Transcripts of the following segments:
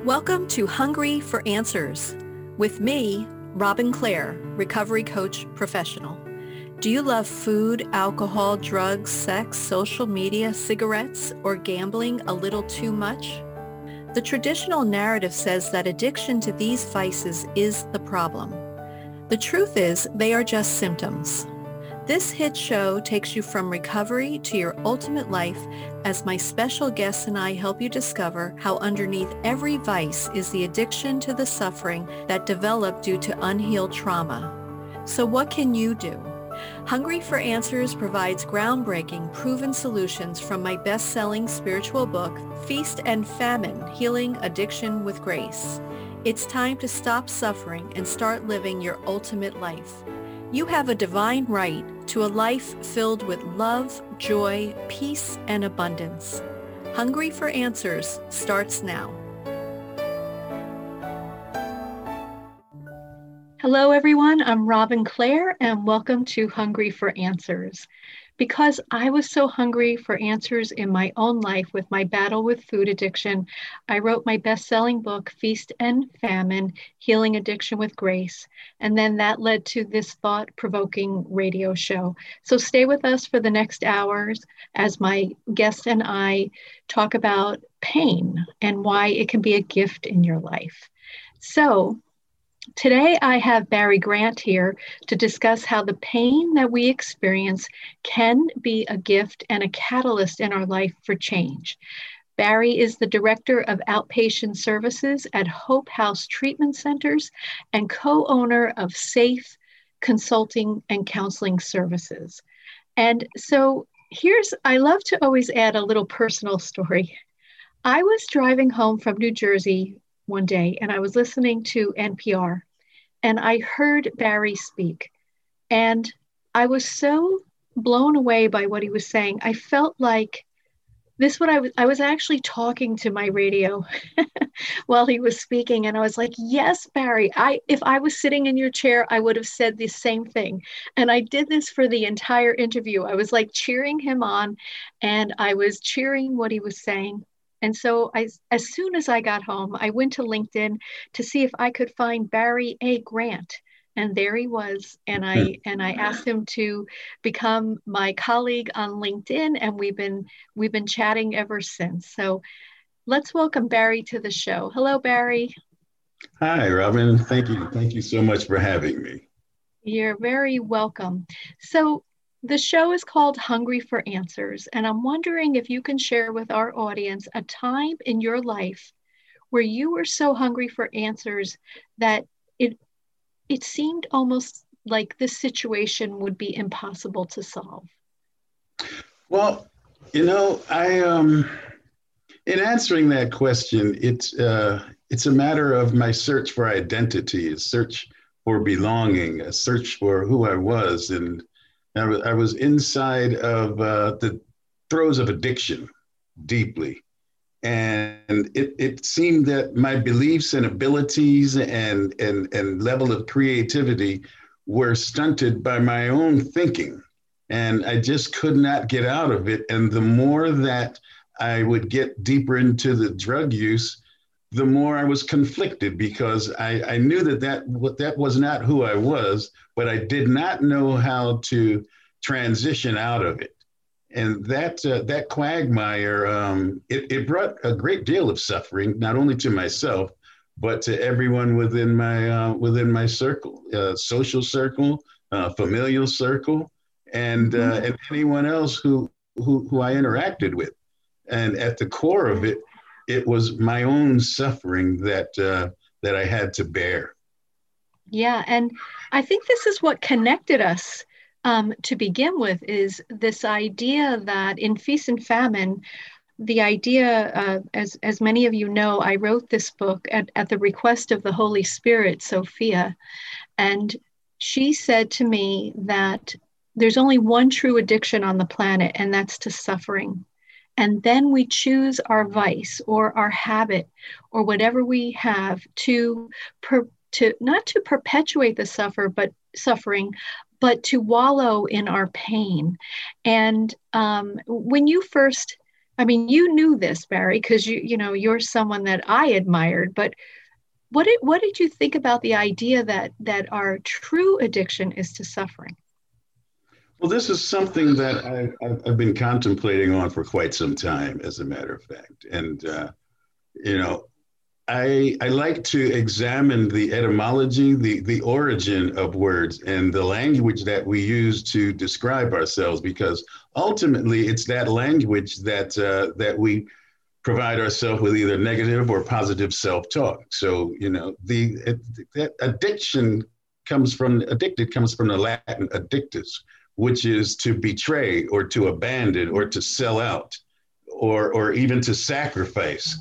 Welcome to Hungry for Answers with me, Robin Clare, recovery coach professional. Do you love food, alcohol, drugs, sex, social media, cigarettes, or gambling a little too much? The traditional narrative says that addiction to these vices is the problem. The truth is they are just symptoms. This hit show takes you from recovery to your ultimate life as my special guests and I help you discover how underneath every vice is the addiction to the suffering that developed due to unhealed trauma. So what can you do? Hungry for Answers provides groundbreaking, proven solutions from my best-selling spiritual book, Feast and Famine, Healing Addiction with Grace. It's time to stop suffering and start living your ultimate life. You have a divine right to a life filled with love, joy, peace, and abundance. Hungry for Answers starts now. Hello, everyone. I'm Robin Clare, and welcome to Hungry for Answers. Because I was so hungry for answers in my own life with my battle with food addiction, I wrote my best-selling book, Feast and Famine, Healing Addiction with Grace. And then that led to this thought-provoking radio show. So stay with us for the next hours as my guest and I talk about pain and why it can be a gift in your life. So today, I have Barry Grant here to discuss how the pain that we experience can be a gift and a catalyst in our life for change. Barry is the Director of Outpatient Services at Hope House Treatment Centers and co-owner of Safe Consulting and Counseling Services. And so I love to always add a little personal story. I was driving home from New Jersey one day and I was listening to NPR and I heard Barry speak and I was so blown away by what he was saying. I felt like I was actually talking to my radio while he was speaking. And I was like, yes, Barry, if I was sitting in your chair, I would have said the same thing. And I did this for the entire interview. I was like cheering him on and I was cheering what he was saying. And so as soon as I got home, I went to LinkedIn to see if I could find Barry A. Grant. And there he was. And I asked him to become my colleague on LinkedIn. And we've been chatting ever since. So let's welcome Barry to the show. Hello, Barry. Hi, Robin. Thank you. Thank you so much for having me. You're very welcome. So the show is called Hungry for Answers, and I'm wondering if you can share with our audience a time in your life where you were so hungry for answers that it seemed almost like this situation would be impossible to solve. Well, in answering that question, it's a matter of my search for identity, a search for belonging, a search for who I was, and I was inside of the throes of addiction deeply. And it seemed that my beliefs and abilities and level of creativity were stunted by my own thinking. And I just could not get out of it. And the more that I would get deeper into the drug use, the more I was conflicted because I knew that was not who I was, but I did not know how to transition out of it. And that quagmire, it brought a great deal of suffering, not only to myself, but to everyone within my circle, social circle, familial circle, and anyone else who I interacted with. And at the core of it, it was my own suffering that I had to bear. Yeah, and I think this is what connected us to begin with, is this idea that in Feast and Famine, the idea, as many of you know, I wrote this book at the request of the Holy Spirit, Sophia, and she said to me that there's only one true addiction on the planet, and that's to suffering. And then we choose our vice or our habit or whatever we have to not to perpetuate the suffering, but to wallow in our pain. And when you first, I mean, you knew this, Barry, because you're someone that I admired, but what did you think about the idea that our true addiction is to suffering? Well, this is something that I've been contemplating on for quite some time, as a matter of fact. And, you know, I like to examine the etymology, the origin of words and the language that we use to describe ourselves, because ultimately it's that language that we provide ourselves with either negative or positive self-talk. So, that addiction addicted comes from the Latin addictus, which is to betray or to abandon or to sell out or even to sacrifice.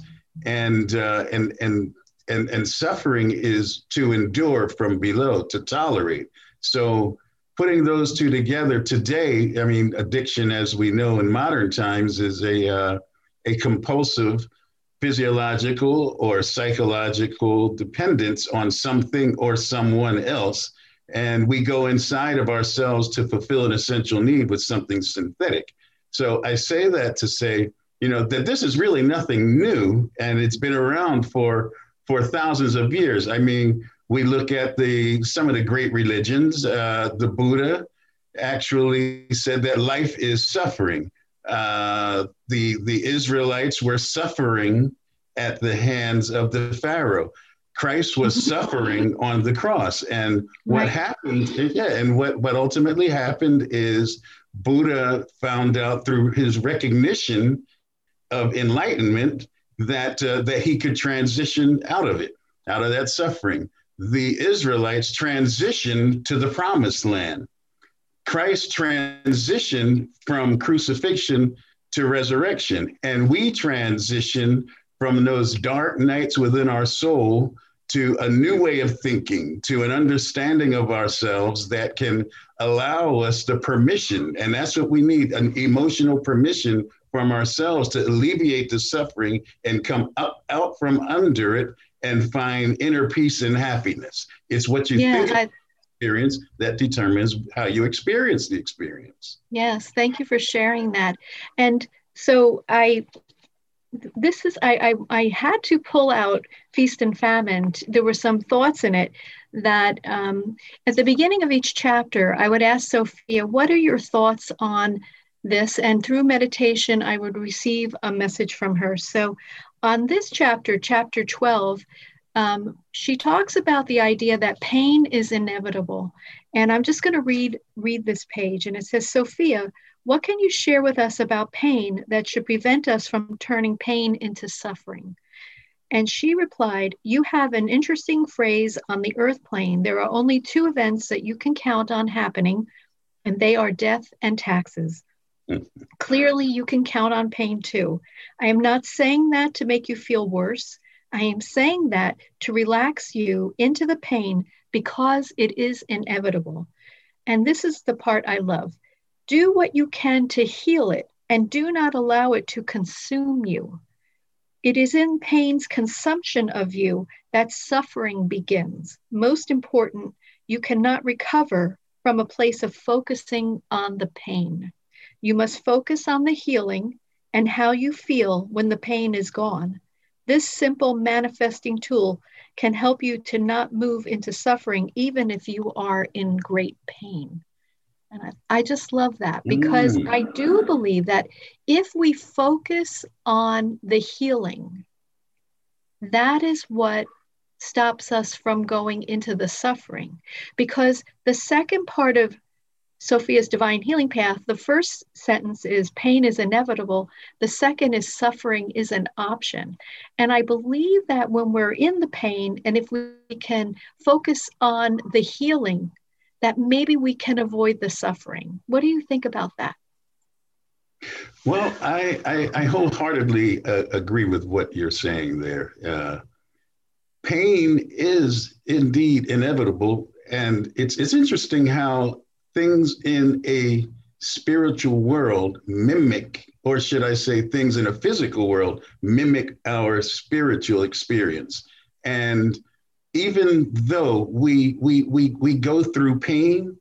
And suffering is to endure from below, to tolerate. So putting those two together today, I mean, addiction, as we know in modern times, is a compulsive physiological or psychological dependence on something or someone else. And we go inside of ourselves to fulfill an essential need with something synthetic. So I say that to say, that this is really nothing new, and it's been around for thousands of years. I mean, we look at some of the great religions. The Buddha actually said that life is suffering. The Israelites were suffering at the hands of the Pharaoh. Christ was suffering on the cross. And what happened, and what ultimately happened is Buddha found out through his recognition of enlightenment that he could transition out of that suffering. The Israelites transitioned to the promised land. Christ transitioned from crucifixion to resurrection, and we transition from those dark nights within our soul to a new way of thinking, to an understanding of ourselves that can allow us the permission. And that's what we need, an emotional permission from ourselves to alleviate the suffering and come out from under it and find inner peace and happiness. It's what you think experience that determines how you experience the experience. Yes, thank you for sharing that. And so I had to pull out Feast and Famine. There were some thoughts in it that at the beginning of each chapter, I would ask Sophia, what are your thoughts on this? And through meditation, I would receive a message from her. So on this chapter 12, she talks about the idea that pain is inevitable. And I'm just going to read this page. And it says, Sophia, what can you share with us about pain that should prevent us from turning pain into suffering? And she replied, you have an interesting phrase on the earth plane. There are only two events that you can count on happening, and they are death and taxes. Clearly, you can count on pain too. I am not saying that to make you feel worse. I am saying that to relax you into the pain because it is inevitable. And this is the part I love. Do what you can to heal it and do not allow it to consume you. It is in pain's consumption of you that suffering begins. Most important, you cannot recover from a place of focusing on the pain. You must focus on the healing and how you feel when the pain is gone. This simple manifesting tool can help you to not move into suffering, even if you are in great pain. And I just love that, because I do believe that if we focus on the healing, that is what stops us from going into the suffering. Because the second part of Sophia's divine healing path, the first sentence is pain is inevitable. The second is suffering is an option. And I believe that when we're in the pain, and if we can focus on the healing, that maybe we can avoid the suffering. What do you think about that? Well, I wholeheartedly agree with what you're saying there. Pain is indeed inevitable. And it's interesting how things in a spiritual world mimic, or should I say things in a physical world mimic our spiritual experience. And even though we go through pain,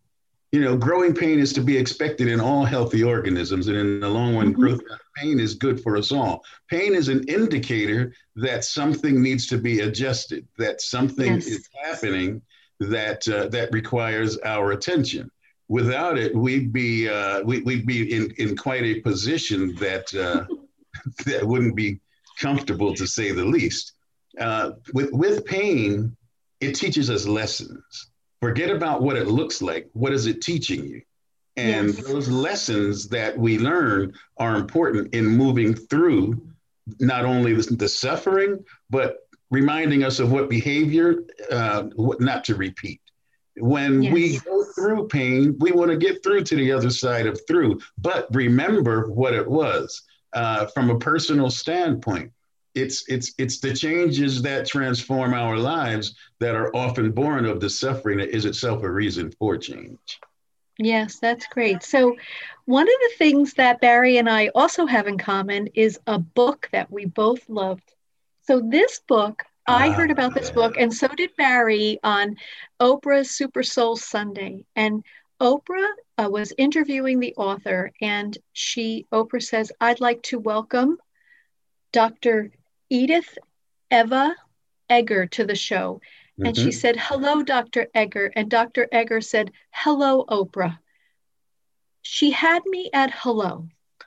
growing pain is to be expected in all healthy organisms. And in the long run, growth pain is good for us all. Pain is an indicator that something needs to be adjusted, that something is happening that requires our attention. Without it, we'd be in quite a position that that wouldn't be comfortable, to say the least. With pain, it teaches us lessons. Forget about what it looks like. What is it teaching you? And those lessons that we learn are important in moving through not only the suffering, but reminding us of what behavior what not to repeat. When we go through pain, we want to get through to the other side of through, but remember what it was from a personal standpoint. It's the changes that transform our lives that are often born of the suffering that is itself a reason for change. Yes, that's great. So one of the things that Barry and I also have in common is a book that we both loved. So this book, I heard about this book, and so did Barry on Oprah's Super Soul Sunday. And Oprah was interviewing the author, and Oprah says, "I'd like to welcome Dr. Edith Eva Eger to the show." And she said, "Hello, Dr. Eger." And Dr. Eger said, "Hello, Oprah." She had me at hello.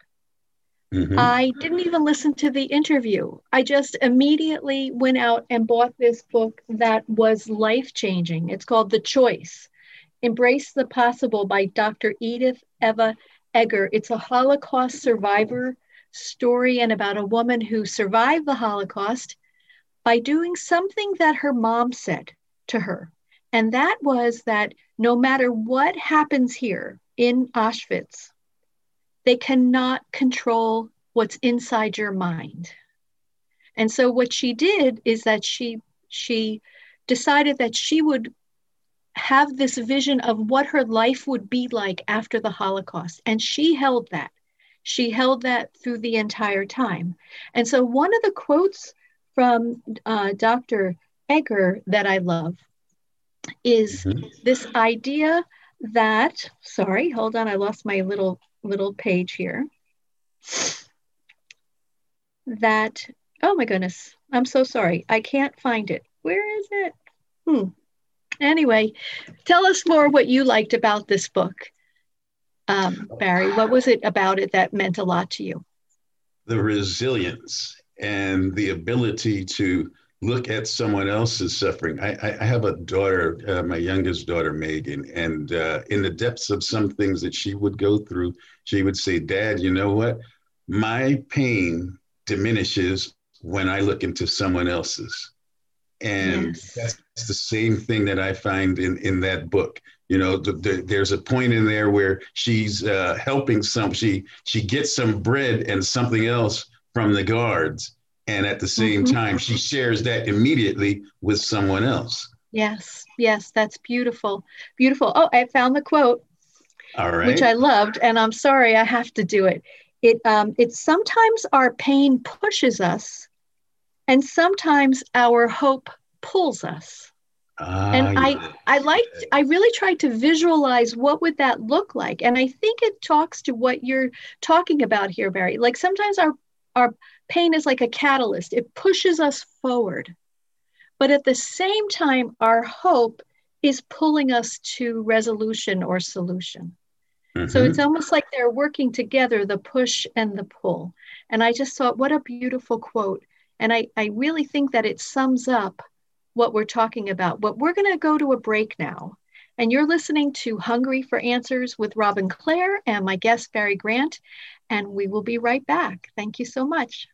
I didn't even listen to the interview. I just immediately went out and bought this book that was life-changing. It's called The Choice, Embrace the Possible by Dr. Edith Eva Eger. It's a Holocaust survivor story and about a woman who survived the Holocaust by doing something that her mom said to her. And that was that no matter what happens here in Auschwitz, they cannot control what's inside your mind. And so what she did is that she decided that she would have this vision of what her life would be like after the Holocaust. And she held that. She held that through the entire time. And so one of the quotes from Dr. Eger that I love is this idea that, sorry, hold on, I lost my little page here. That, oh my goodness, I'm so sorry. I can't find it. Where is it? Anyway, tell us more what you liked about this book. Barry, what was it about it that meant a lot to you? The resilience and the ability to look at someone else's suffering. I have a daughter, my youngest daughter, Megan, and in the depths of some things that she would go through, she would say, "Dad, you know what? My pain diminishes when I look into someone else's." And that's the same thing that I find in that book. There's a point in there where she's helping she gets some bread and something else from the guards. And at the same time, she shares that immediately with someone else. Yes, that's beautiful. Beautiful. Oh, I found the quote, all right, which I loved. And I'm sorry, I have to do it. It's sometimes our pain pushes us and sometimes our hope pulls us. And I really tried to visualize what would that look like. And I think it talks to what you're talking about here, Barry. Like sometimes our pain is like a catalyst. It pushes us forward. But at the same time, our hope is pulling us to resolution or solution. So it's almost like they're working together, the push and the pull. And I just thought, what a beautiful quote. And I really think that it sums up what we're talking about. But we're going to go to a break now. And you're listening to Hungry for Answers with Robin Clare and my guest, Barry Grant. And we will be right back. Thank you so much.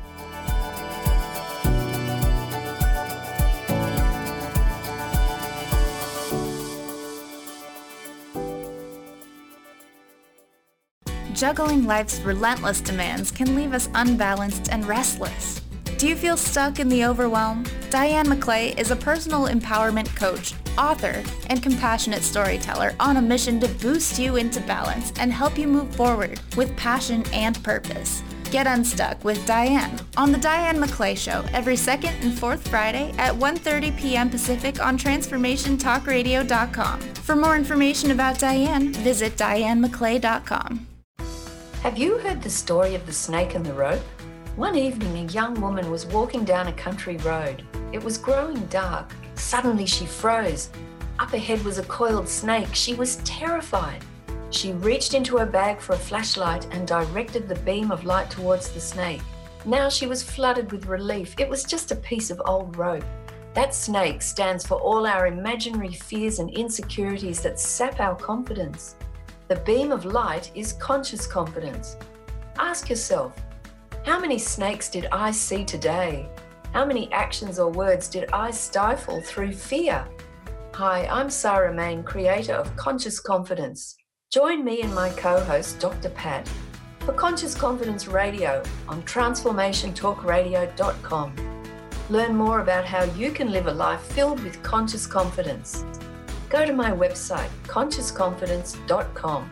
Juggling life's relentless demands can leave us unbalanced and restless. Do you feel stuck in the overwhelm? Diane McClay is a personal empowerment coach, author, and compassionate storyteller on a mission to boost you into balance and help you move forward with passion and purpose. Get unstuck with Diane on The Diane McClay Show every second and fourth Friday at 1:30 p.m. Pacific on TransformationTalkRadio.com. For more information about Diane, visit DianeMcClay.com. Have you heard the story of the snake and the rope? One evening, a young woman was walking down a country road. It was growing dark. Suddenly she froze. Up ahead was a coiled snake. She was terrified. She reached into her bag for a flashlight and directed the beam of light towards the snake. Now she was flooded with relief. It was just a piece of old rope. That snake stands for all our imaginary fears and insecurities that sap our confidence. The beam of light is conscious confidence. Ask yourself, how many snakes did I see today? How many actions or words did I stifle through fear? Hi, I'm Sarah Main, creator of Conscious Confidence. Join me and my co-host, Dr. Pat, for Conscious Confidence Radio on TransformationTalkRadio.com. Learn more about how you can live a life filled with conscious confidence. Go to my website, ConsciousConfidence.com.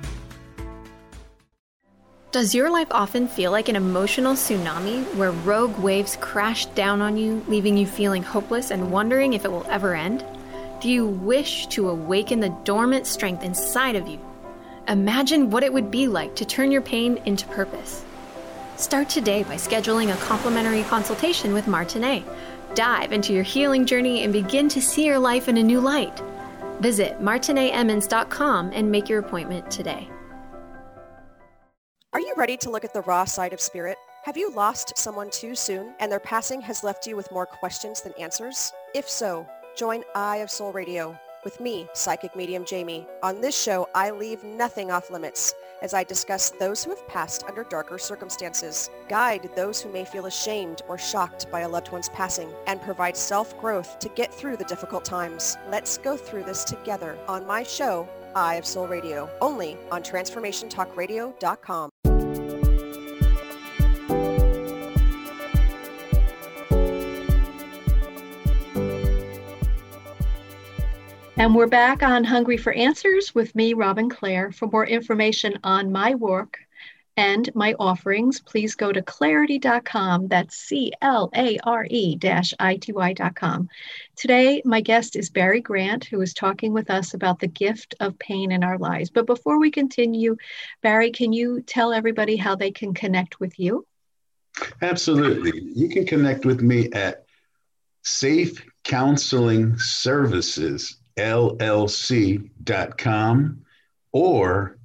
Does your life often feel like an emotional tsunami where rogue waves crash down on you, leaving you feeling hopeless and wondering if it will ever end? Do you wish to awaken the dormant strength inside of you? Imagine what it would be like to turn your pain into purpose. Start today by scheduling a complimentary consultation with Martinet. Dive into your healing journey and begin to see your life in a new light. Visit martinetemmons.com and make your appointment today. Are you ready to look at the raw side of spirit? Have you lost someone too soon and their passing has left you with more questions than answers? If so, join Eye of Soul Radio with me, Psychic Medium Jamie. On this show, I leave nothing off limits as I discuss those who have passed under darker circumstances, guide those who may feel ashamed or shocked by a loved one's passing, and provide self-growth to get through the difficult times. Let's go through this together on my show, Eye of Soul Radio, only on TransformationTalkRadio.com. And we're back on Hungry for Answers with me, Robin Clare. For more information on my work and my offerings, please go to clarity.com. That's CLARE-ITY.com. Today, my guest is Barry Grant, who is talking with us about the gift of pain in our lives. But before we continue, Barry, can you tell everybody how they can connect with you? Absolutely. You can connect with me at Safe Counseling Services LLC.com or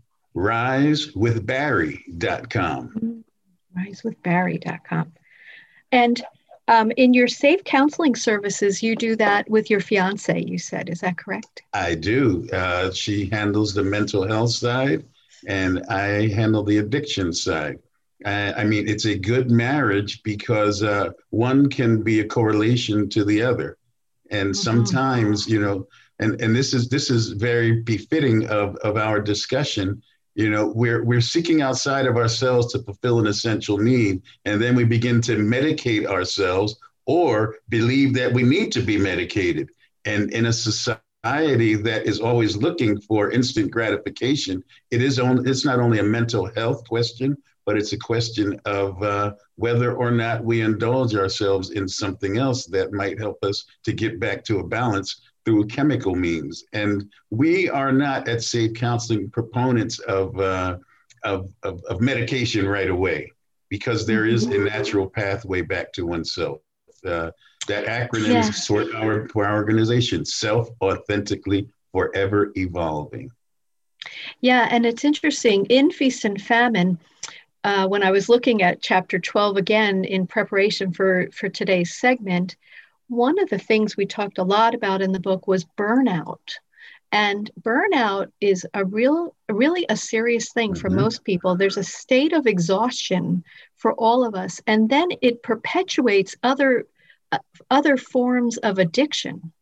risewithbarry.com. Risewithbarry.com. And in your safe counseling services, you do that with your fiance, you said. Is that correct? I do. She handles the mental health side and I handle the addiction side. I mean, it's a good marriage because one can be a correlation to the other. And sometimes, you know, and this is very befitting of our discussion. You know, we're seeking outside of ourselves to fulfill an essential need, and then we begin to medicate ourselves or believe that we need to be medicated. And in a society that is always looking for instant gratification, it's not only a mental health question, but it's a question of whether or not we indulge ourselves in something else that might help us to get back to a balance through chemical means. And we are not at Safe Counseling proponents of medication right away, because there is a natural pathway back to oneself. That acronym is for our organization, Self-Authentically Forever Evolving. Yeah, and it's interesting, in Feast and Famine, when I was looking at chapter 12 again in preparation for today's segment, one of the things we talked a lot about in the book was burnout. And burnout is really a serious thing for most people. There's a state of exhaustion for all of us. And then it perpetuates other forms of addiction,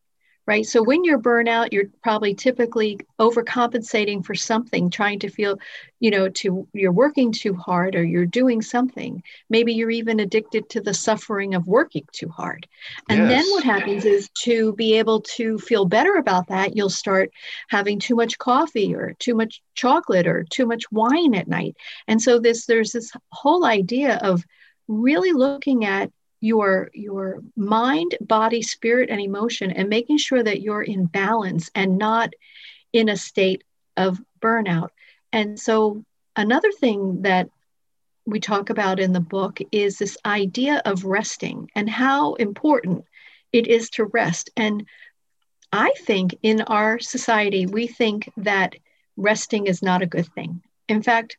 right? So when you're burnout, you're probably typically overcompensating for something, trying to feel, you're working too hard or you're doing something. Maybe you're even addicted to the suffering of working too hard. And then what happens is, to be able to feel better about that, you'll start having too much coffee or too much chocolate or too much wine at night. And so there's this whole idea of really looking at your mind, body, spirit, and emotion, and making sure that you're in balance and not in a state of burnout. And so another thing that we talk about in the book is this idea of resting and how important it is to rest. And I think in our society, we think that resting is not a good thing. In fact,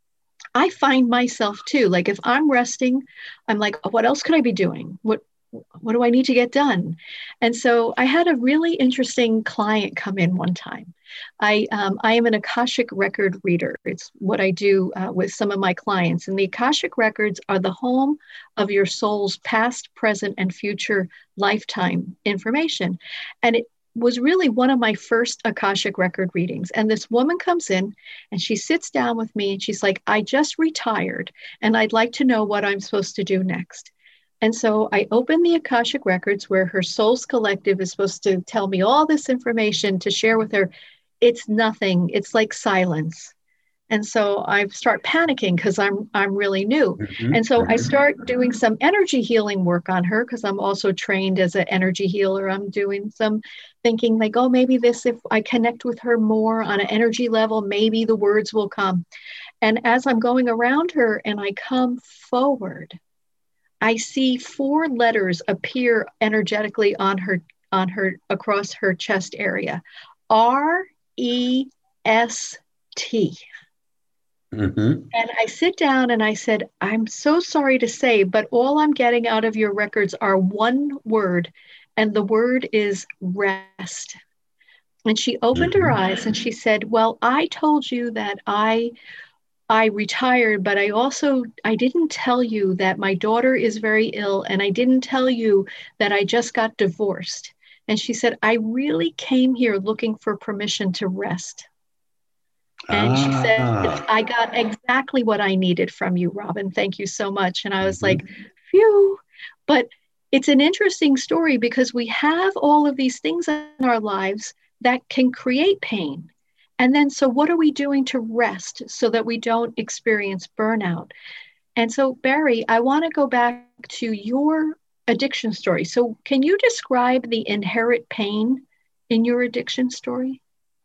I find myself too, like if I'm resting, I'm like, oh, what else could I be doing? What do I need to get done? And so I had a really interesting client come in one time. I am an Akashic record reader. It's what I do with some of my clients. And the Akashic records are the home of your soul's past, present, and future lifetime information. And it was really one of my first Akashic record readings. And this woman comes in and she sits down with me and she's like, I just retired and I'd like to know what I'm supposed to do next. And so I opened the Akashic records where her soul's collective is supposed to tell me all this information to share with her. It's nothing. It's like silence. And so I start panicking because I'm really new. And so I start doing some energy healing work on her because I'm also trained as an energy healer. I'm doing some thinking like, oh, maybe this, if I connect with her more on an energy level, maybe the words will come. And as I'm going around her and I come forward, I see 4 letters appear energetically on her across her chest area. REST. And I sit down and I said, I'm so sorry to say, but all I'm getting out of your records are one word, and the word is rest. And she opened her eyes and she said, well, I told you that I retired, but I didn't tell you that my daughter is very ill, and I didn't tell you that I just got divorced. And she said, I really came here looking for permission to rest. And she said, I got exactly what I needed from you, Robin. Thank you so much. And I was like, phew. But it's an interesting story because we have all of these things in our lives that can create pain. And then, so what are we doing to rest so that we don't experience burnout? And so, Barry, I want to go back to your addiction story. So can you describe the inherent pain in your addiction story?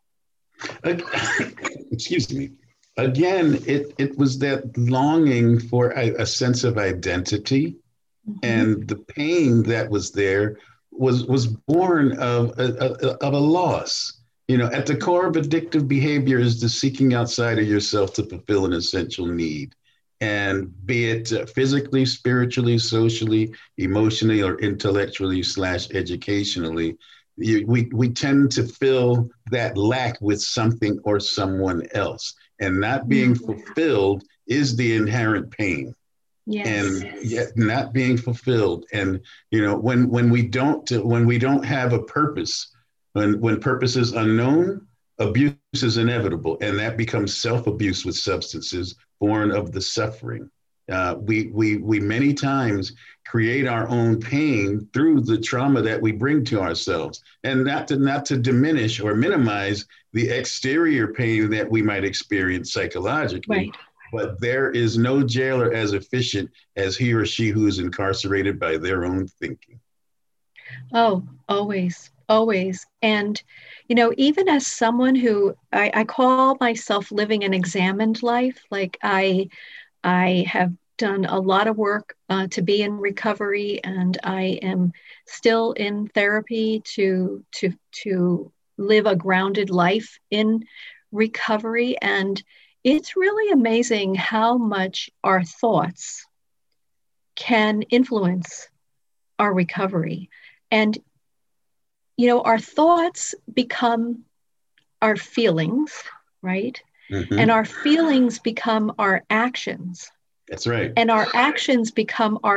Excuse me. Again, it was that longing for a sense of identity, and the pain that was there was born of a loss. At the core of addictive behavior is the seeking outside of yourself to fulfill an essential need, and be it physically, spiritually, socially, emotionally, or intellectually / educationally. We tend to fill that lack with something or someone else, and not being fulfilled is the inherent pain. Yes. And yet not being fulfilled. And when we don't have a purpose, when purpose is unknown, abuse is inevitable, and that becomes self-abuse with substances born of the suffering. We many times create our own pain through the trauma that we bring to ourselves, and not to diminish or minimize the exterior pain that we might experience psychologically. Right. But there is no jailer as efficient as he or she who is incarcerated by their own thinking. Oh, always, always. And, even as someone who I call myself living an examined life, like I have done a lot of work to be in recovery, and I am still in therapy to live a grounded life in recovery. And it's really amazing how much our thoughts can influence our recovery. And, our thoughts become our feelings, right? And our feelings become our actions. That's right. And our actions become our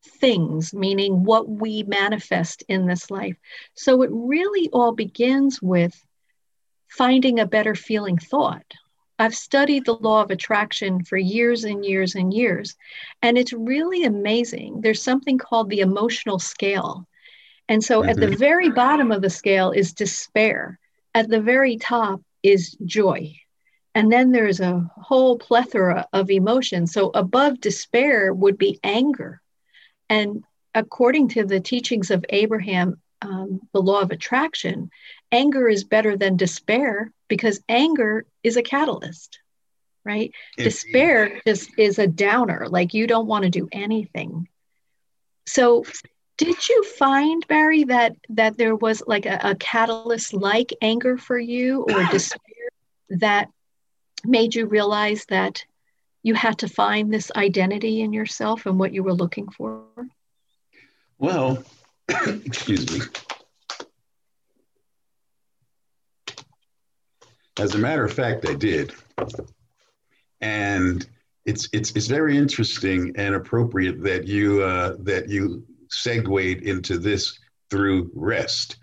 things, meaning what we manifest in this life. So it really all begins with finding a better feeling thought. I've studied the law of attraction for years and years and years, and it's really amazing. There's something called the emotional scale. And so at the very bottom of the scale is despair. At the very top is joy. And then there's a whole plethora of emotions. So above despair would be anger. And according to the teachings of Abraham, the law of attraction, anger is better than despair because anger is a catalyst, right? Indeed. Despair just is a downer, like you don't want to do anything. So did you find, Barry, that there was like a catalyst like anger for you or despair that made you realize that you had to find this identity in yourself and what you were looking for? Well, excuse me. As a matter of fact, I did. And it's very interesting and appropriate that you segued into this through rest.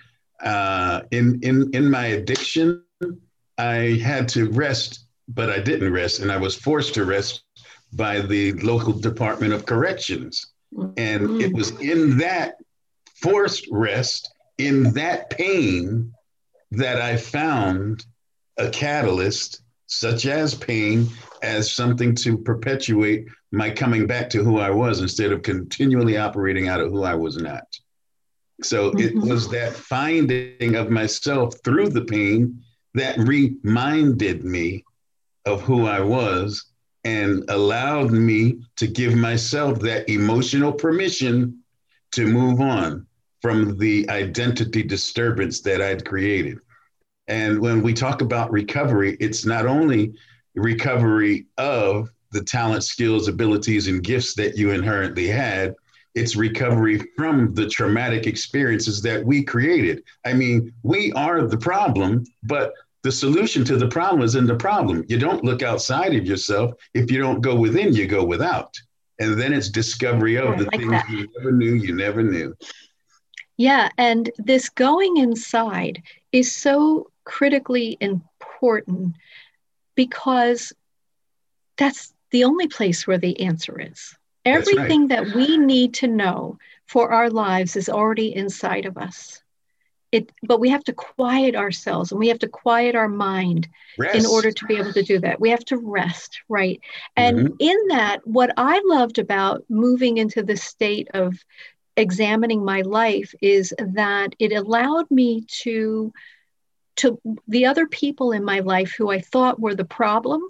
In my addiction, I had to rest, but I didn't rest, and I was forced to rest by the local Department of Corrections. And it was in that forced rest, in that pain, that I found a catalyst, such as pain, as something to perpetuate my coming back to who I was instead of continually operating out of who I was not. So it was that finding of myself through the pain that reminded me of who I was and allowed me to give myself that emotional permission to move on from the identity disturbance that I'd created. And when we talk about recovery, it's not only recovery of the talent, skills, abilities, and gifts that you inherently had, it's recovery from the traumatic experiences that we created. I mean, we are the problem, but the solution to the problem is in the problem. You don't look outside of yourself. If you don't go within, you go without. And then it's discovery of the things that you never knew. Yeah, and this going inside is so critically important because that's the only place where the answer is. Everything that we need to know for our lives is already inside of us. But we have to quiet ourselves and we have to quiet our mind in order to be able to do that. We have to rest, right? And in that, what I loved about moving into the state of examining my life is that it allowed me to the other people in my life who I thought were the problem,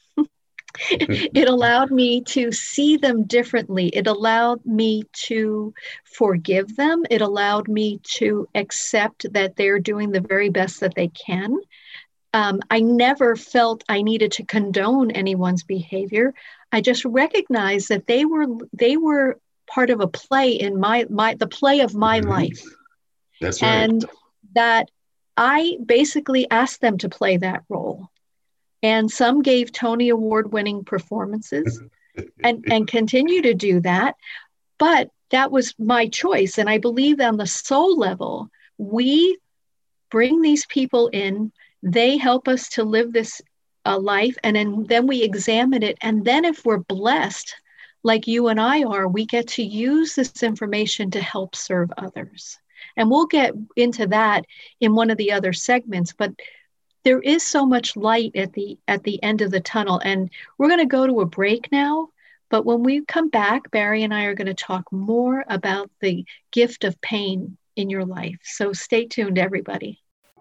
it allowed me to see them differently. It allowed me to forgive them. It allowed me to accept that they're doing the very best that they can. I never felt I needed to condone anyone's behavior. I just recognized that they were part of a play in the play of my life. That's right. And that I basically asked them to play that role. And some gave Tony Award-winning performances and continue to do that. But that was my choice. And I believe on the soul level, we bring these people in, they help us to live this life, and then we examine it. And then if we're blessed, like you and I are, we get to use this information to help serve others. And we'll get into that in one of the other segments, but there is so much light at the end of the tunnel. And we're going to go to a break now. But when we come back, Barry and I are going to talk more about the gift of pain in your life. So stay tuned, everybody.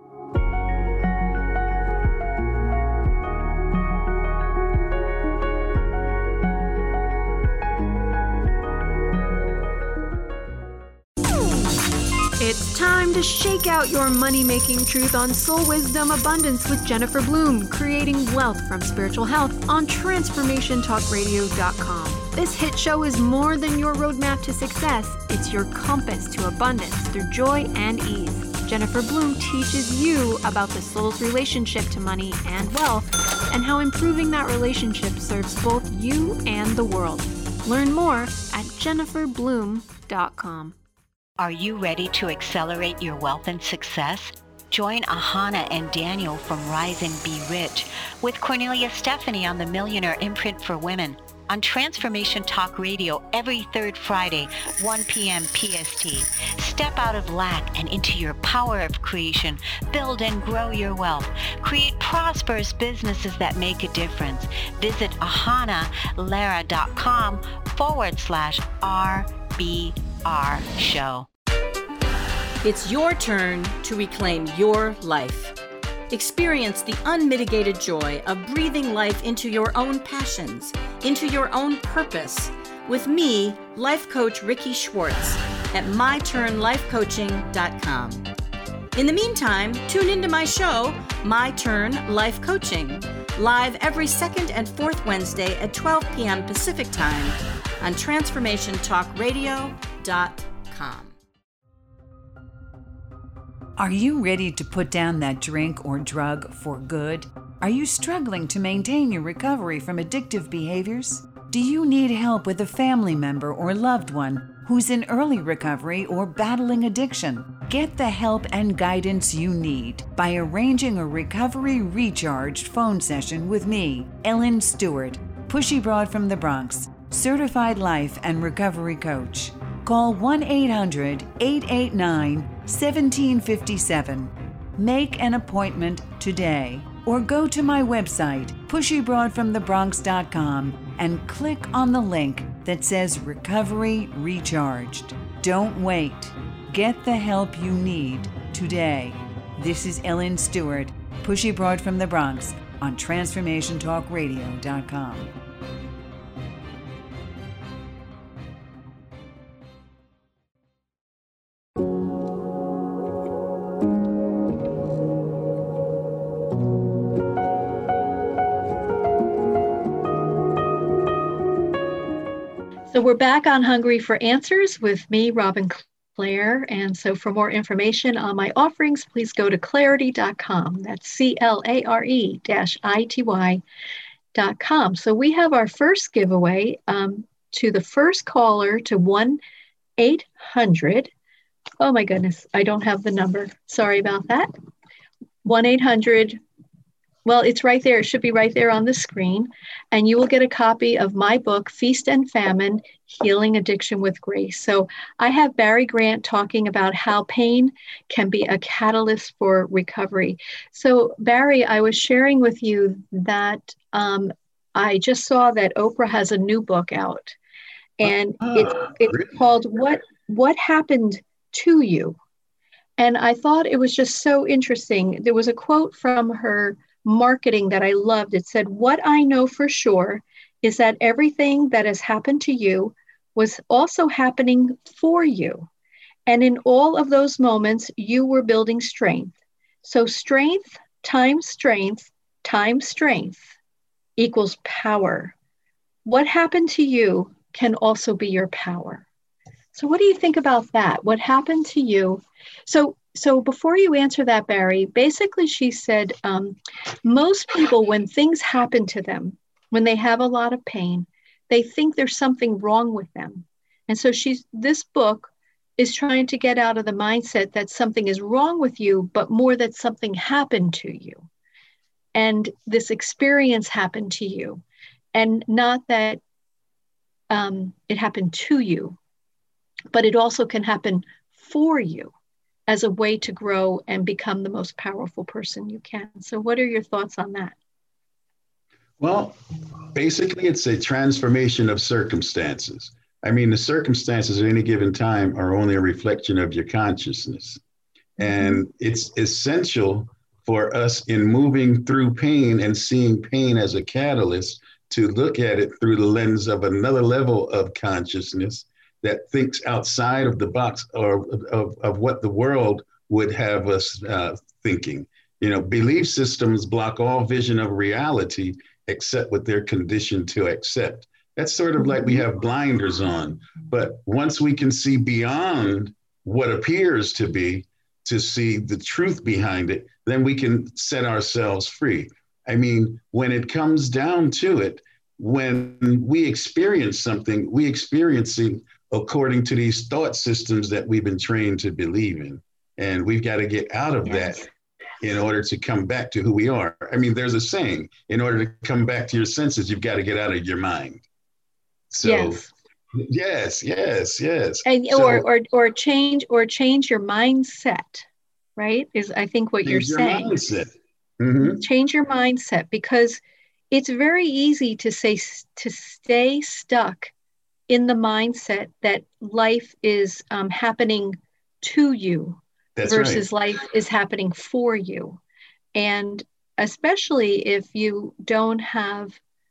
It's time to shake out your money-making truth on Soul Wisdom Abundance with Jennifer Bloom, creating wealth from spiritual health on TransformationTalkRadio.com. This hit show is more than your roadmap to success. It's your compass to abundance through joy and ease. Jennifer Bloom teaches you about the soul's relationship to money and wealth and how improving that relationship serves both you and the world. Learn more at jenniferbloom.com. Are you ready to accelerate your wealth and success? Join Ahana and Daniel from Rise and Be Rich with Cornelia Stephanie on the Millionaire Imprint for Women on Transformation Talk Radio every third Friday, 1 p.m. PST. Step out of lack and into your power of creation. Build and grow your wealth. Create prosperous businesses that make a difference. Visit ahanalara.com/RBR show. It's your turn to reclaim your life. Experience the unmitigated joy of breathing life into your own passions, into your own purpose, with me, life coach Ricky Schwartz, at myturnlifecoaching.com. In the meantime, tune into my show, My Turn Life Coaching, live every second and fourth Wednesday at 12 p.m. Pacific Time on TransformationTalkRadio.com. Are you ready to put down that drink or drug for good? Are you struggling to maintain your recovery from addictive behaviors? Do you need help with a family member or loved one who's in early recovery or battling addiction? Get the help and guidance you need by arranging a Recovery Recharged phone session with me, Ellen Stewart, Pushy Broad from the Bronx, certified life and recovery coach. Call 1-800-889-1757. Make an appointment today or go to my website, pushybroadfromthebronx.com, and click on the link that says Recovery Recharged. Don't wait. Get the help you need today. This is Ellen Stewart, Pushy Broad from the Bronx on TransformationTalkRadio.com. So we're back on Hungry for Answers with me, Robin Clare. And so for more information on my offerings, please go to clarity.com. That's CLARE-ITY.com. So we have our first giveaway to the first caller to 1-800. Oh my goodness, I don't have the number. Sorry about that. 1-800. Well, it's right there. It should be right there on the screen. And you will get a copy of my book, Feast and Famine, Healing Addiction with Grace. So I have Barry Grant talking about how pain can be a catalyst for recovery. So Barry, I was sharing with you that I just saw that Oprah has a new book out. And it's called What Happened to You? And I thought it was just so interesting. There was a quote from her marketing that I loved. It said, "What I know for sure is that everything that has happened to you was also happening for you. And in all of those moments, you were building strength. So strength times strength times strength equals power. What happened to you can also be your power." So what do you think about that? What happened to you? So before you answer that, Barry, basically she said, most people, when things happen to them, when they have a lot of pain, they think there's something wrong with them. And so this book is trying to get out of the mindset that something is wrong with you, but more that something happened to you. And this experience happened to you. And not that it happened to you, but it also can happen for you as a way to grow and become the most powerful person you can. So what are your thoughts on that? Well, basically, it's a transformation of circumstances. I mean, the circumstances at any given time are only a reflection of your consciousness. And it's essential for us in moving through pain and seeing pain as a catalyst to look at it through the lens of another level of consciousness that thinks outside of the box or of what the world would have us thinking. You know, belief systems block all vision of reality except what they're conditioned to accept. That's sort of like we have blinders on. But once we can see beyond what appears to be, to see the truth behind it, then we can set ourselves free. I mean, when it comes down to it, when we experience something, we experiencing according to these thought systems that we've been trained to believe in. And we've got to get out of that in order to come back to who we are. I mean, there's a saying, in order to come back to your senses, you've got to get out of your mind. So yes. And or change your mindset, right? Is I think what you're saying. Mindset. Change your mindset, because it's very easy to stay stuck in the mindset that life is happening to you. That's versus right. Life is happening for you. And especially if you don't have,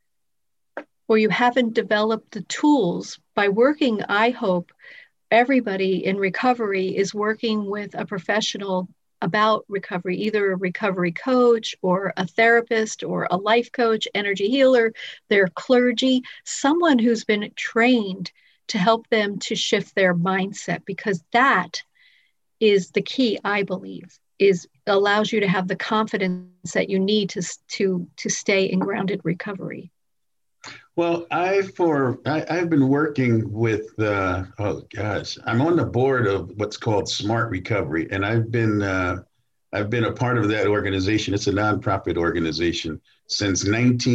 or you haven't developed the tools by working, I hope everybody in recovery is working with a professional about recovery, either a recovery coach or a therapist or a life coach, energy healer, their clergy, someone who's been trained to help them to shift their mindset, because that is the key, I believe, is allows you to have the confidence that you need to stay in grounded recovery. Well, I've been working with, I'm on the board of what's called Smart Recovery, and I've been a part of that organization. It's a nonprofit organization since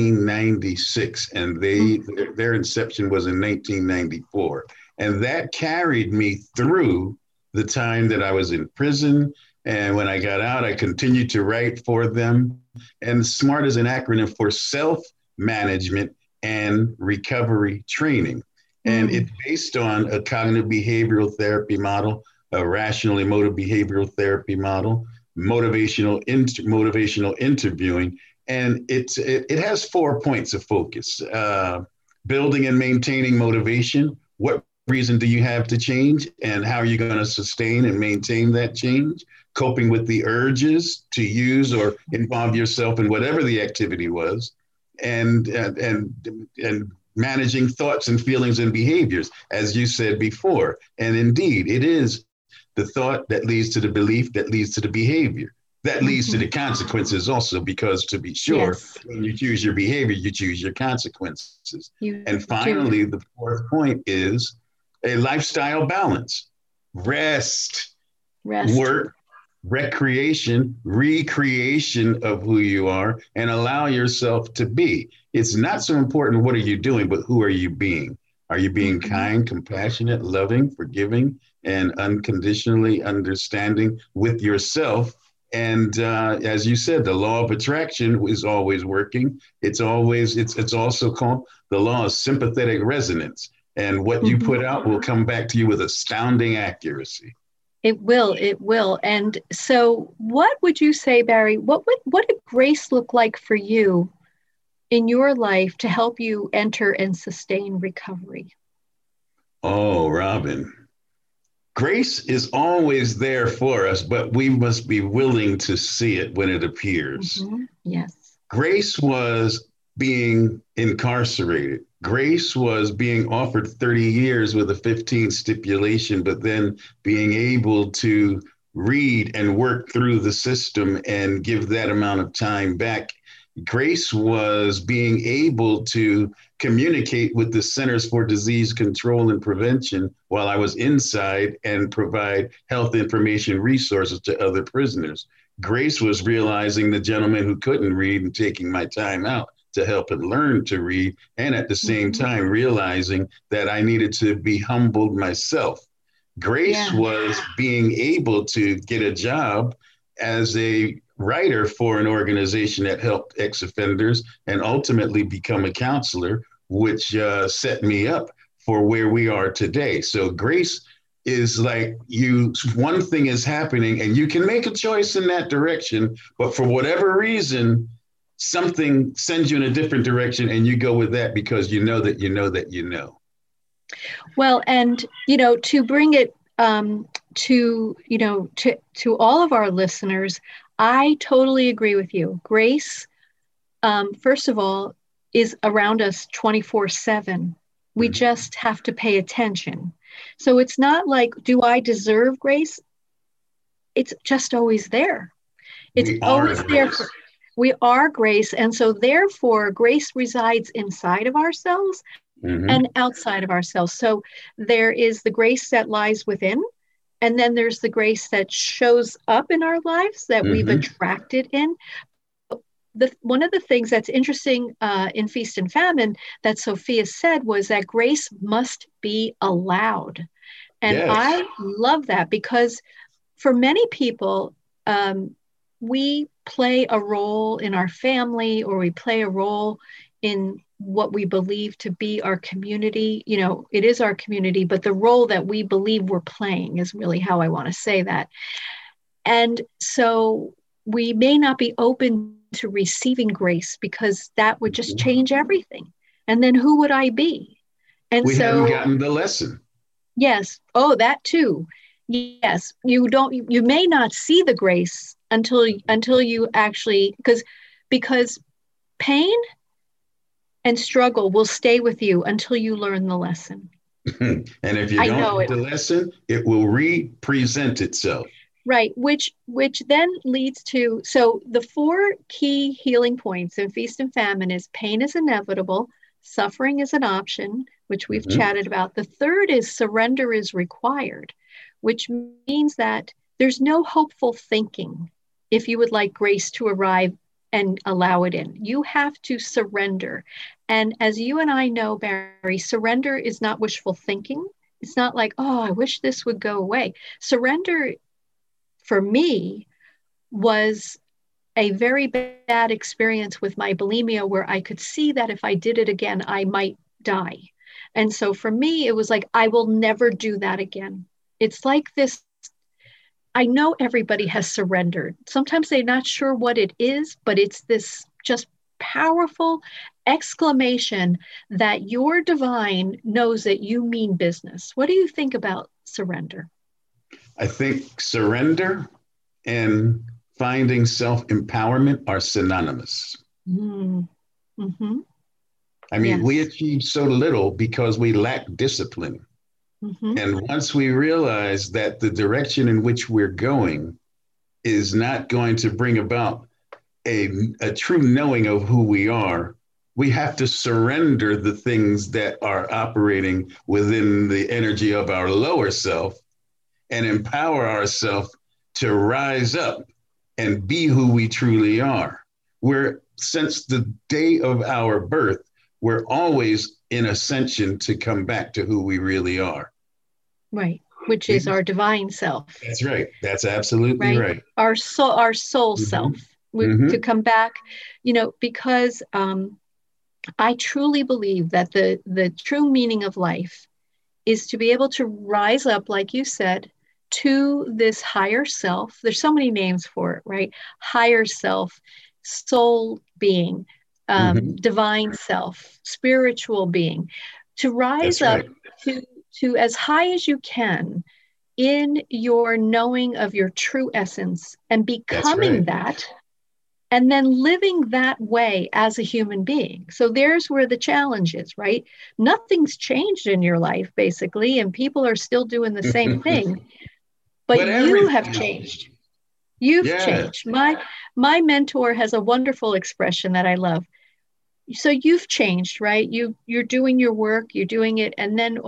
1996, and their inception was in 1994, and that carried me through the time that I was in prison. And when I got out, I continued to write for them. And SMART is an acronym for self-management and recovery training. And it's based on a cognitive behavioral therapy model, a rational emotive behavioral therapy model, motivational interviewing. And it has 4 points of focus: building and maintaining motivation. What reason do you have to change, and how are you going to sustain and maintain that change? Coping with the urges to use or involve yourself in whatever the activity was, and managing thoughts and feelings and behaviors, as you said before. And indeed, it is the thought that leads to the belief that leads to the behavior that leads to the consequences also, because to be sure, when you choose your behavior, you choose your consequences. And finally, the fourth point is a lifestyle balance: rest, work, recreation, recreation of who you are, and allow yourself to be. It's not so important what are you doing, but who are you being? Are you being kind, compassionate, loving, forgiving, and unconditionally understanding with yourself? And as you said, the law of attraction is always working. It's also called the law of sympathetic resonance. And what you put out will come back to you with astounding accuracy. It will. And so what would you say, Barry, what did grace look like for you in your life to help you enter and sustain recovery? Oh, Robin, grace is always there for us, but we must be willing to see it when it appears. Yes. Grace was being incarcerated. Grace was being offered 30 years with a 15 stipulation, but then being able to read and work through the system and give that amount of time back. Grace was being able to communicate with the Centers for Disease Control and Prevention while I was inside and provide health information resources to other prisoners. Grace was realizing the gentleman who couldn't read and taking my time out to help him learn to read, and at the same time realizing that I needed to be humbled myself. Grace was being able to get a job as a writer for an organization that helped ex-offenders and ultimately become a counselor, which set me up for where we are today. So grace is like one thing is happening and you can make a choice in that direction, but for whatever reason, something sends you in a different direction and you go with that because you know that you know that you know. Well, and, to bring it to all of our listeners, I totally agree with you. Grace, first of all, is around us 24/7. We just have to pay attention. So it's not like, do I deserve grace? It's just always there. It's always there. We are grace. And so therefore, grace resides inside of ourselves, and outside of ourselves. So there is the grace that lies within, and then there's the grace that shows up in our lives that we've attracted in. One of the things that's interesting in Feast and Famine that Sophia said was that grace must be allowed. And I love that, because for many people, we play a role in our family, or we play a role in what we believe to be our community. You know, it is our community, but the role that we believe we're playing is really how I want to say that. And so we may not be open to receiving grace, because that would just change everything. And then who would I be? And we haven't gotten the lesson. Yes. Oh, that too. Yes. You may not see the grace until you actually, because pain and struggle will stay with you until you learn the lesson. And if you don't get the lesson, it will re-present itself. Right, which then leads to, so the 4 key healing points in Feast and Famine is pain is inevitable, suffering is an option, which we've chatted about. The third is surrender is required, which means that there's no hopeful thinking if you would like grace to arrive and allow it in. You have to surrender. And as you and I know, Barry, surrender is not wishful thinking. It's not like, oh, I wish this would go away. Surrender, for me, was a very bad experience with my bulimia, where I could see that if I did it again, I might die. And so for me, it was like, I will never do that again. It's like this, I know everybody has surrendered. Sometimes they're not sure what it is, but it's this just powerful exclamation that your divine knows that you mean business. What do you think about surrender? I think surrender and finding self-empowerment are synonymous. I mean, we achieve so little because we lack discipline. And once we realize that the direction in which we're going is not going to bring about a true knowing of who we are, we have to surrender the things that are operating within the energy of our lower self and empower ourselves to rise up and be who we truly are. Since the day of our birth, we're always in ascension to come back to who we really are. Right, which is our divine self. That's right. That's absolutely right. Our soul self, to come back, because I truly believe that the true meaning of life is to be able to rise up, like you said, to this higher self. There's so many names for it, right? Higher self, soul being, divine self, spiritual being, to rise up to as high as you can in your knowing of your true essence and becoming that, and then living that way as a human being. So there's where the challenge is, right? Nothing's changed in your life, basically, and people are still doing the same thing. But you have changed. You've changed. My mentor has a wonderful expression that I love. So you've changed, right? You're doing your work, you're doing it, and then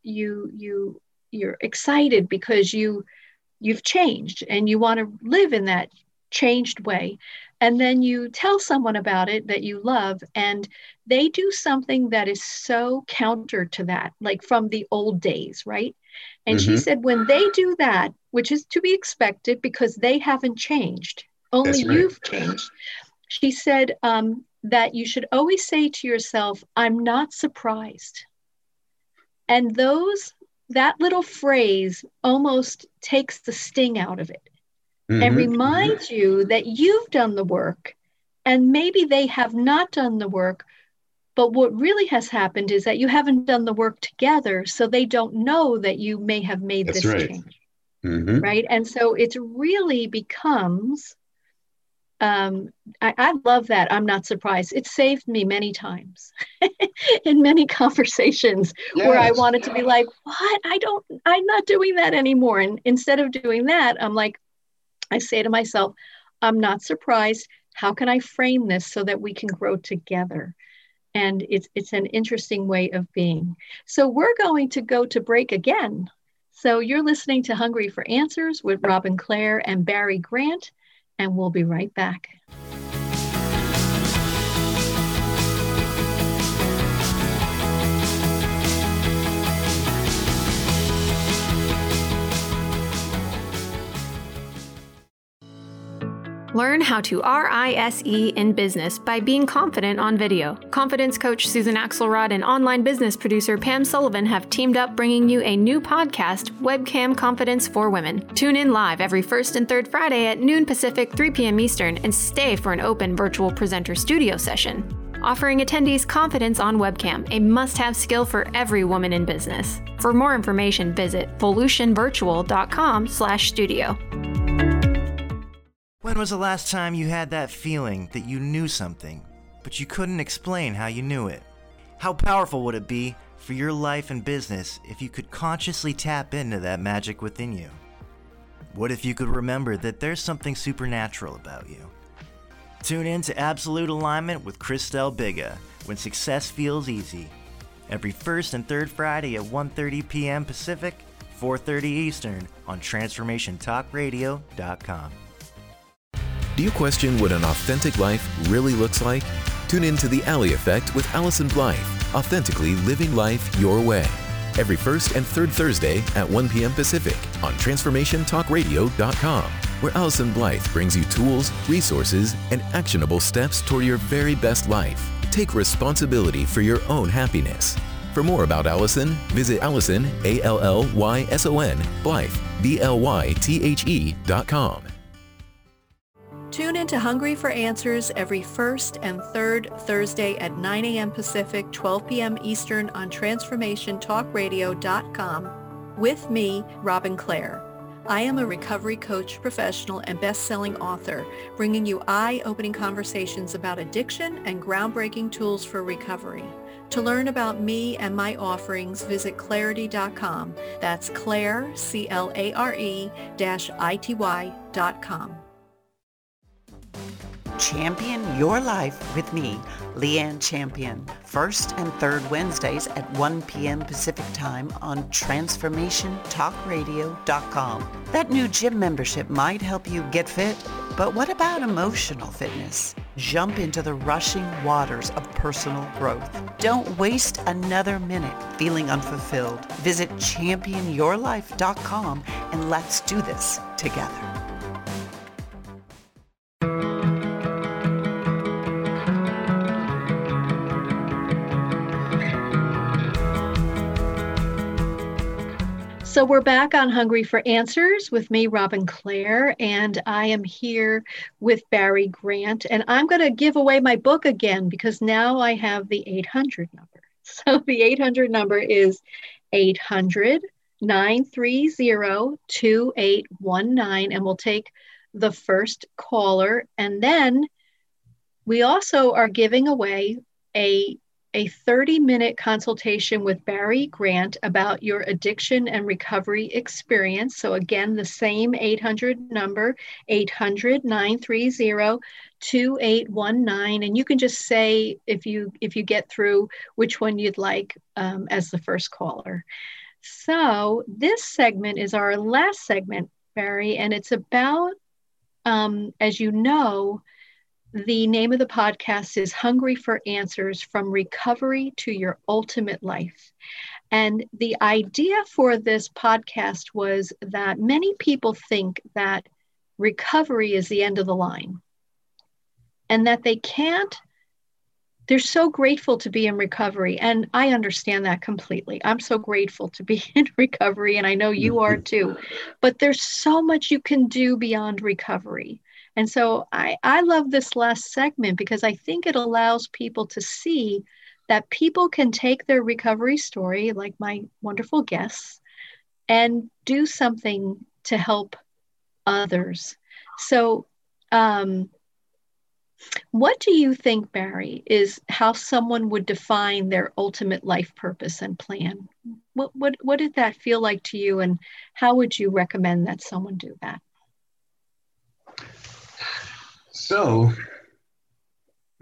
you're excited because you've changed and you want to live in that changed way. And then you tell someone about it that you love, and they do something that is so counter to that, like from the old days, right? And she said, when they do that, which is to be expected because they haven't changed, only you've changed. She said that you should always say to yourself, I'm not surprised. And that little phrase almost takes the sting out of it and reminds you that you've done the work, and maybe they have not done the work. But what really has happened is that you haven't done the work together, so they don't know that you may have made this change, right? And so it really becomes, I love that. I'm not surprised. It saved me many times in many conversations where I wanted to be like, what? I'm not doing that anymore. And instead of doing that, I say to myself, I'm not surprised. How can I frame this so that we can grow together? And it's an interesting way of being. So we're going to go to break again. So you're listening to Hungry for Answers with Robin Clare and Barry Grant, and we'll be right back. Learn how to RISE in business by being confident on video. Confidence coach Susan Axelrod and online business producer Pam Sullivan have teamed up bringing you a new podcast, Webcam Confidence for Women. Tune in live every first and third Friday at noon Pacific, 3 p.m. Eastern, and stay for an open virtual presenter studio session. Offering attendees confidence on webcam, a must-have skill for every woman in business. For more information, visit volutionvirtual.com/studio. When was the last time you had that feeling that you knew something, but you couldn't explain how you knew it? How powerful would it be for your life and business if you could consciously tap into that magic within you? What if you could remember that there's something supernatural about you? Tune in to Absolute Alignment with Christelle Biga when success feels easy. Every first and third Friday at 1:30 p.m. Pacific, 4:30 Eastern on TransformationTalkRadio.com. Do you question what an authentic life really looks like? Tune in to The Alley Effect with Allison Blythe, authentically living life your way. Every first and third Thursday at 1 p.m. Pacific on TransformationTalkRadio.com, where Allison Blythe brings you tools, resources, and actionable steps toward your very best life. Take responsibility for your own happiness. For more about Allison, visit Allison, ALLYSON, Blythe, BLYTHE.com. Tune into Hungry for Answers every first and third Thursday at 9 a.m. Pacific, 12 p.m. Eastern on TransformationTalkRadio.com with me, Robin Clare. I am a recovery coach, professional, and best-selling author, bringing you eye-opening conversations about addiction and groundbreaking tools for recovery. To learn about me and my offerings, visit Clarity.com. That's Clare, CLARE-ITY.com. Champion Your Life with me, Leanne Champion. First and third Wednesdays at 1 p.m. Pacific Time on TransformationTalkRadio.com. That new gym membership might help you get fit, but what about emotional fitness? Jump into the rushing waters of personal growth. Don't waste another minute feeling unfulfilled. Visit ChampionYourLife.com and let's do this together. So we're back on Hungry for Answers with me, Robin Clare, and I am here with Barry Grant, and I'm going to give away my book again because now I have the 800 number. So the 800 number is 800-930-2819, and we'll take the first caller. And then we also are giving away a 30-minute consultation with Barry Grant about your addiction and recovery experience. So again, the same 800 number, 800-930-2819. And you can just say, if you get through, which one you'd like as the first caller. So this segment is our last segment, Barry, and it's about, as you know, the name of the podcast is Hungry for Answers, From Recovery to Your Ultimate Life. And the idea for this podcast was that many people think that recovery is the end of the line and that they're so grateful to be in recovery. And I understand that completely. I'm so grateful to be in recovery, and I know you are too. But there's so much you can do beyond recovery. And so I love this last segment because I think it allows people to see that people can take their recovery story, like my wonderful guests, and do something to help others. So what do you think, Barry, is how someone would define their ultimate life purpose and plan? What did that feel like to you, and how would you recommend that someone do that? So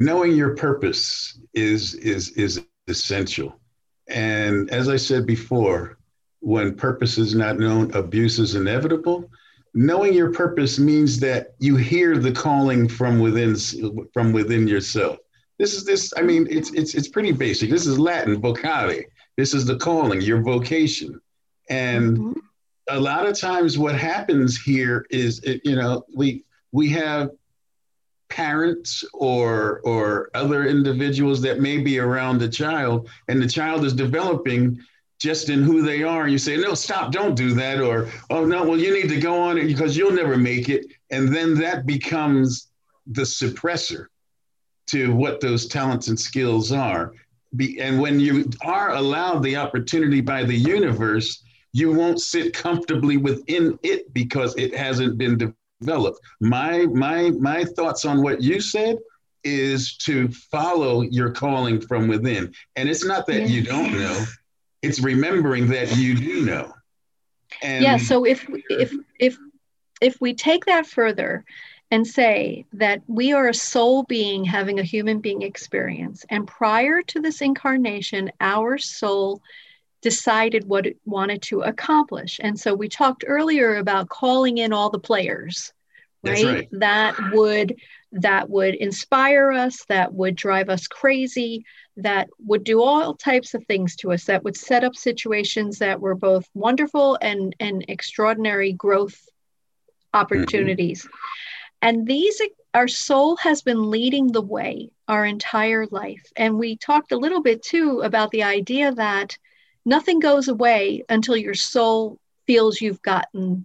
knowing your purpose is essential. And as I said before, when purpose is not known, abuse is inevitable. Knowing your purpose means that you hear the calling from within yourself. It's pretty basic. This is Latin, vocare. This is the calling, your vocation. And a lot of times what happens here is, we have parents or other individuals that may be around the child, and the child is developing just in who they are. And you say, no, stop, don't do that. Or, oh, no, well, you need to go on it because you'll never make it. And then that becomes the suppressor to what those talents and skills are. And when you are allowed the opportunity by the universe, you won't sit comfortably within it because it hasn't been developed. My thoughts on what you said is to follow your calling from within. And it's not that you don't know, it's remembering that you do know. And so if we take that further and say that we are a soul being having a human being experience, and prior to this incarnation, our soul decided what it wanted to accomplish. And so we talked earlier about calling in all the players, right? That would inspire us, that would drive us crazy, that would do all types of things to us, that would set up situations that were both wonderful and extraordinary growth opportunities. And our soul has been leading the way our entire life. And we talked a little bit too about the idea that nothing goes away until your soul feels you've gotten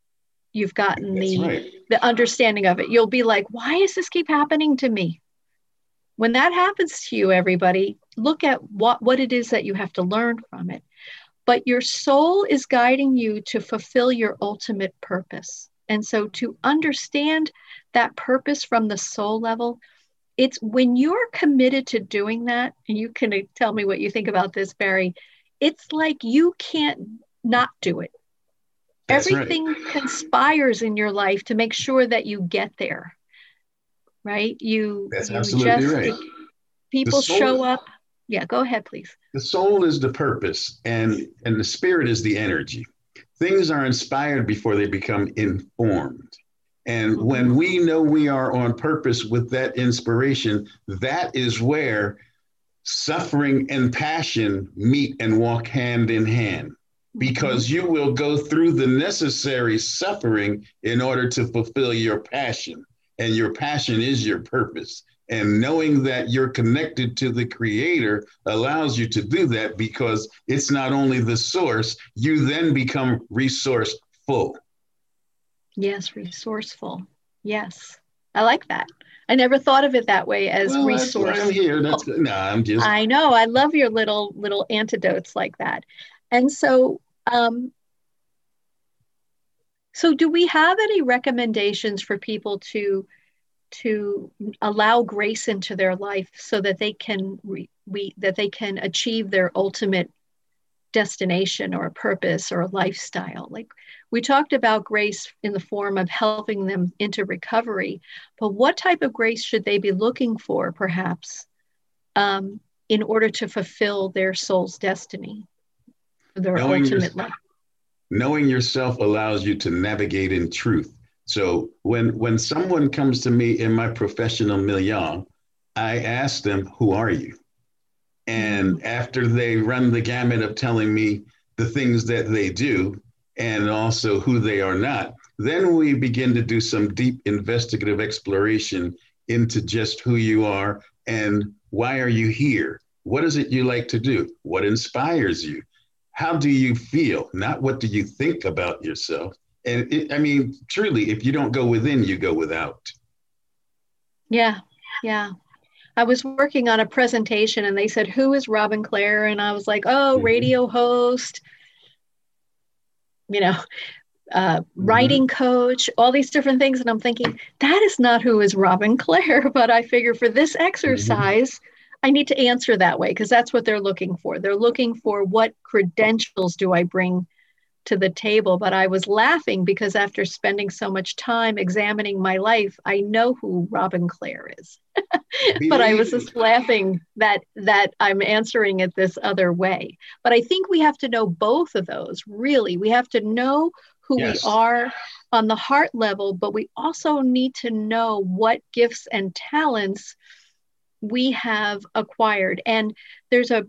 the understanding of it. You'll be like, why does this keep happening to me? When that happens to you, everybody, look at what it is that you have to learn from it. But your soul is guiding you to fulfill your ultimate purpose. And so to understand that purpose from the soul level, it's when you're committed to doing that, and you can tell me what you think about this, Barry, it's like you can't not do it. Everything conspires in your life to make sure that you get there, right? That's absolutely right. People show up. Yeah, go ahead, please. The soul is the purpose, and the spirit is the energy. Things are inspired before they become informed. And when we know we are on purpose with that inspiration, that is where suffering and passion meet and walk hand in hand, because you will go through the necessary suffering in order to fulfill your passion. And your passion is your purpose. And knowing that you're connected to the Creator allows you to do that, because it's not only the source, you then become resourceful. Yes, resourceful. Yes, I like that. I never thought of it that way as resource. I'm here. That's good. No, I'm just. I know. I love your little antidotes like that. And so, so do we have any recommendations for people to allow grace into their life so that they can achieve their ultimate destination or purpose or lifestyle? Like we talked about grace in the form of helping them into recovery, but what type of grace should they be looking for, perhaps, in order to fulfill their soul's destiny, their ultimate life? Knowing yourself allows you to navigate in truth. So when someone comes to me in my professional milieu, I ask them, who are you? And after they run the gamut of telling me the things that they do and also who they are not, then we begin to do some deep investigative exploration into just who you are and why are you here? What is it you like to do? What inspires you? How do you feel? Not what do you think about yourself? And truly, if you don't go within, you go without. Yeah. I was working on a presentation and they said, who is Robin Clare? And I was like, radio host, writing coach, all these different things. And I'm thinking, that is not who is Robin Clare. But I figure for this exercise, I need to answer that way because that's what they're looking for. They're looking for what credentials do I bring to the table, but I was laughing because after spending so much time examining my life, I know who Robin Clare is. But I was just laughing that I'm answering it this other way. But I think we have to know both of those, really. We have to know who we are on the heart level, but we also need to know what gifts and talents we have acquired. And there's a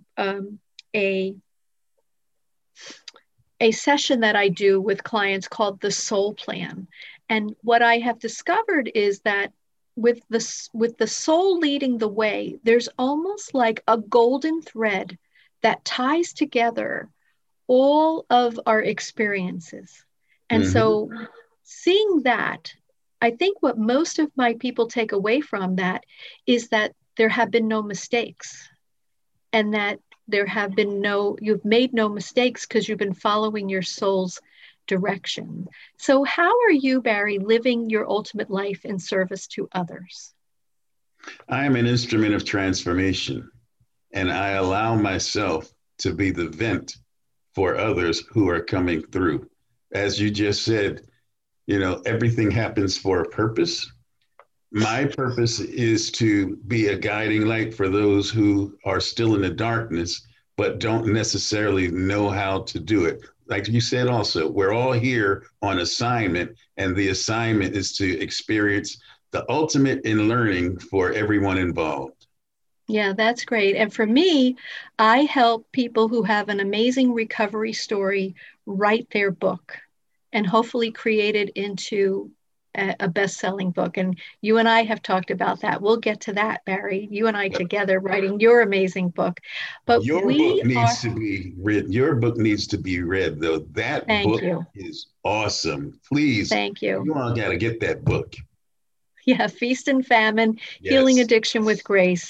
session that I do with clients called the Soul Plan. And what I have discovered is that with the soul leading the way, there's almost like a golden thread that ties together all of our experiences. And so seeing that, I think what most of my people take away from that is that there have been no mistakes, and that you've made no mistakes because you've been following your soul's direction. So how are you, Barry, living your ultimate life in service to others? I am an instrument of transformation, and I allow myself to be the vent for others who are coming through. As you just said, everything happens for a purpose. My purpose is to be a guiding light for those who are still in the darkness, but don't necessarily know how to do it. Like you said also, we're all here on assignment, and the assignment is to experience the ultimate in learning for everyone involved. Yeah, that's great. And for me, I help people who have an amazing recovery story write their book and hopefully create it into a best-selling book. And you and I have talked about that. We'll get to that, Barry. You and I together writing your amazing book. But your book needs to be read. Your book needs to be read, though. That book is awesome. Please. Thank you. You all got to get that book. Yeah, Feast and Famine, Healing Addiction with Grace.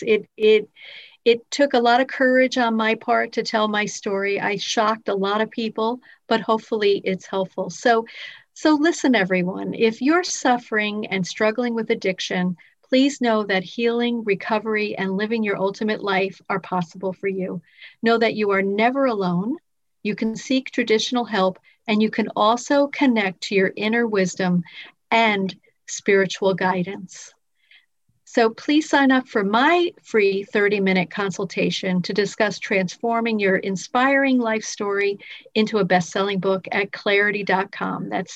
It took a lot of courage on my part to tell my story. I shocked a lot of people, but hopefully it's helpful. So listen, everyone, if you're suffering and struggling with addiction, please know that healing, recovery, and living your ultimate life are possible for you. Know that you are never alone. You can seek traditional help, and you can also connect to your inner wisdom and spiritual guidance. So please sign up for my free 30-minute consultation to discuss transforming your inspiring life story into a best-selling book at clarity.com. That's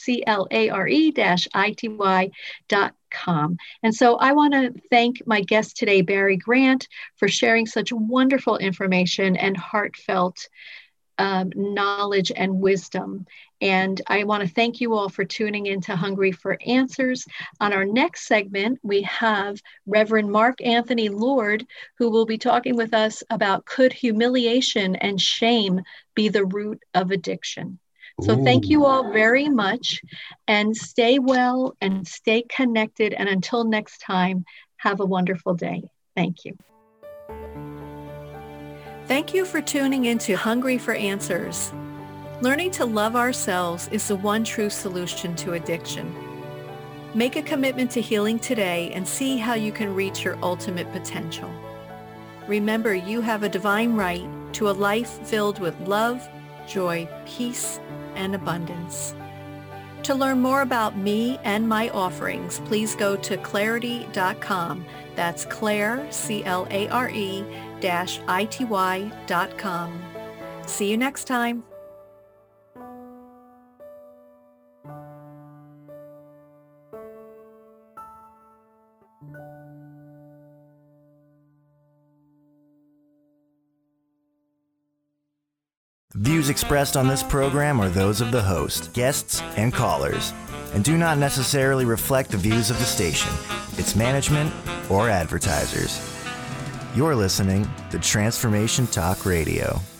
CLARE-ITY.com. And so I want to thank my guest today, Barry Grant, for sharing such wonderful information and heartfelt knowledge and wisdom. And I want to thank you all for tuning in to Hungry for Answers. On our next segment, we have Reverend Mark Anthony Lord, who will be talking with us about could humiliation and shame be the root of addiction? So thank you all very much, and stay well and stay connected. And until next time, have a wonderful day. Thank you. Thank you for tuning in to Hungry for Answers. Learning to love ourselves is the one true solution to addiction. Make a commitment to healing today and see how you can reach your ultimate potential. Remember, you have a divine right to a life filled with love, joy, peace, and abundance. To learn more about me and my offerings, please go to clarity.com. That's Claire, CLARE-ITY.com. See you next time. The views expressed on this program are those of the host, guests, and callers, and do not necessarily reflect the views of the station, its management, or advertisers. You're listening to Transformation Talk Radio.